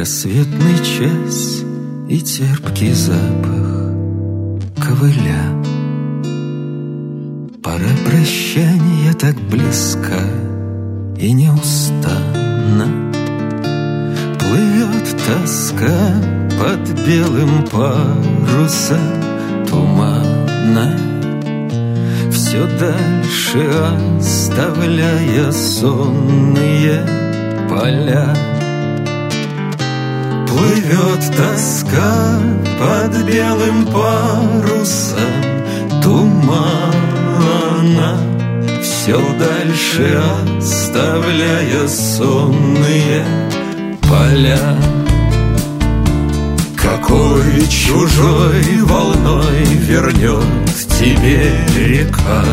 Рассветный час и терпкий запах ковыля. Пора прощания так близка и неустанно. Плывет тоска под белым парусом тумана, все дальше оставляя сонные поля. Плывет тоска под белым парусом тумана, все дальше оставляя сонные поля. Какой чужой волной вернет тебе река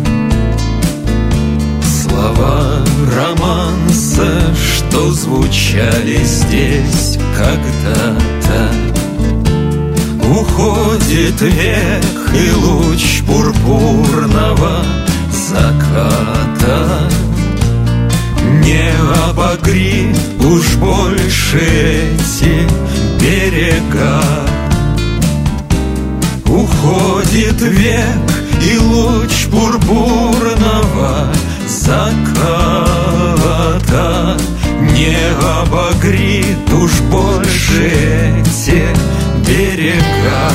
слова романса, что звучали здесь когда-то. Уходит век и луч пурпурного заката не обогри уж больше эти берега. Уходит век и луч пурпурного заката не обогрит уж больше эти берега.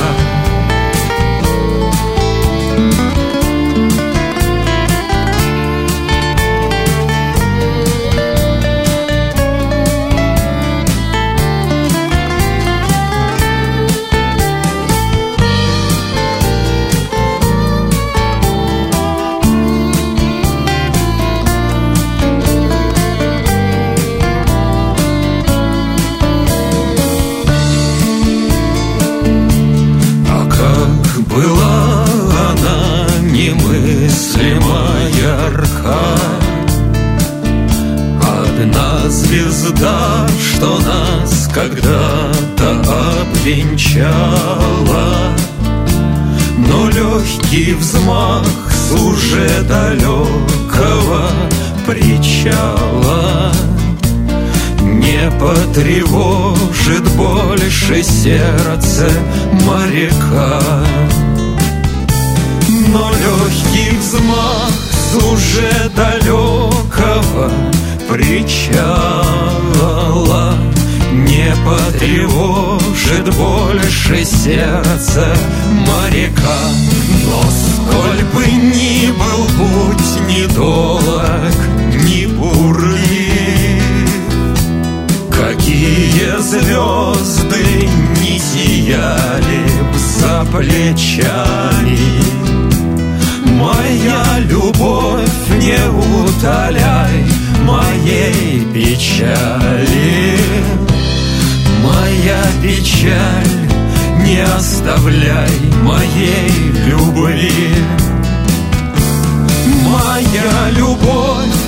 Была она немыслимо ярка, одна звезда, что нас когда-то обвенчала. Но легкий взмах с уже далекого причала не потревожит больше сердце моряка. Но легкий взмах с уже далекого причала не потревожит больше сердце моряка. Но сколь бы ни был путь недолог, ни бурный, какие звезды не сияли б за плечами, моя любовь, не утоляй моей печали. Моя печаль, не оставляй моей любви. Моя любовь,